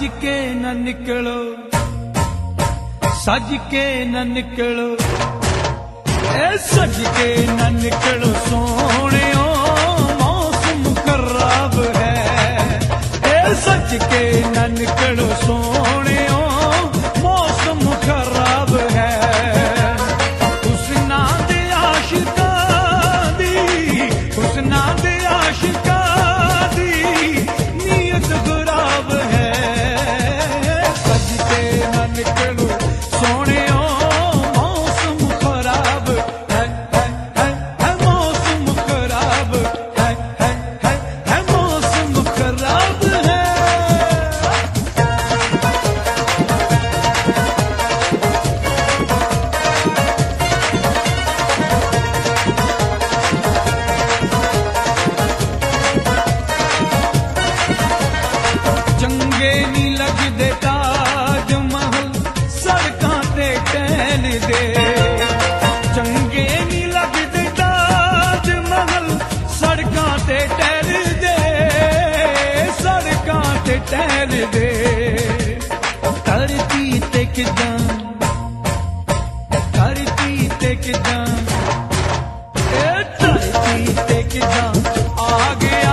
के न निकलो, सज के न निकलो, सज के न निकलो सोहणियो, मौसम खराब है। सज के न निकलो सोहणियो, मौसम खराब है। हुस्ना दे आशिका दी, हुस्ना दे आशिका दी नीयत खराब है। सज के न निकलो सोहणियो, मौसम खराब है, मौसम खराब है, मौसम खराब है। चंगे नी लगदे ताज महल, सड़कां ते टहल दे। चंगे नी लगदे ताज महल, सड़कां ते टहल दे, सड़कां ते टहल दे। धरती ते किदां, धरती ते किदां, धरती ते किदां आ गया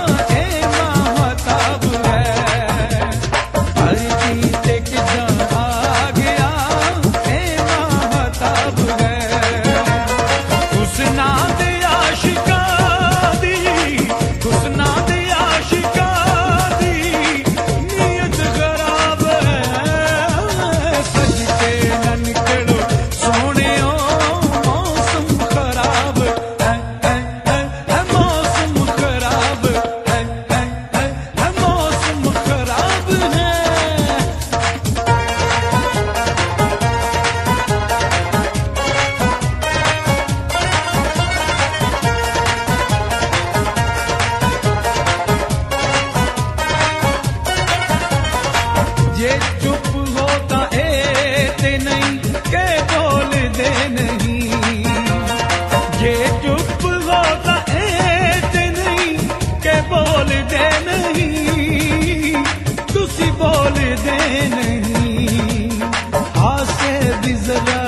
जे चुप होता ते नहीं के बोल दे नहीं। जे चुप होता ते नहीं के बोल दे नहीं, तुसी बोल दे नहीं। हासे भी जरा,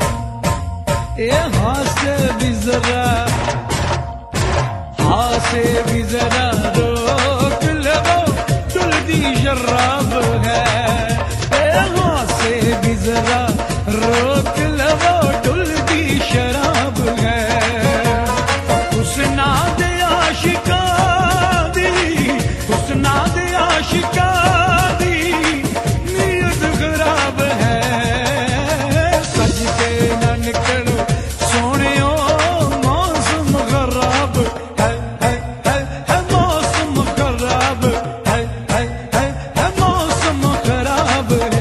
हासे भी जरा, हासे भी जरा रोक लो, तुलदी शराब है। हासे भी जरा रोक लो, तुलदी शराब है। हुस्ना दे आशिका दी, हुस्ना दे आशिका दी नीयत खराब है। सज के न निकलो सोहणियो, मौसम खराब है, मौसम खराब है, मौसम खराब है।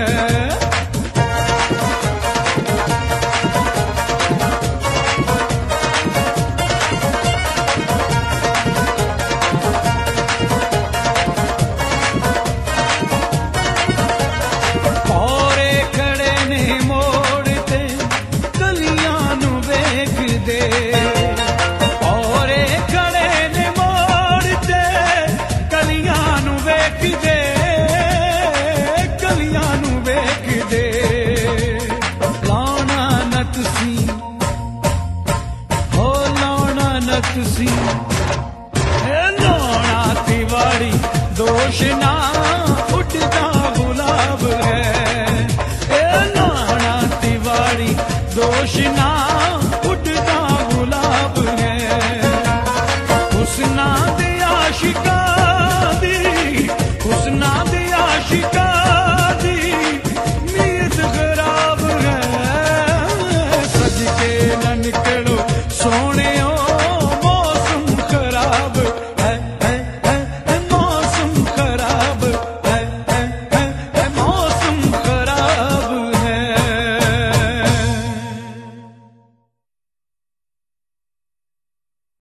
औरे खड़े ने मोड़ ते कलियां नू वेख दे। औरे खड़े ने मोड़ ते कलियां नू वेख दे, कलियां नू वेख दे। लाउणा नत सी, हो लाउणा नत सी, लाउणा तिवारी दोष ना उठदा गुलाब है। लाउणा तिवारी दोष ना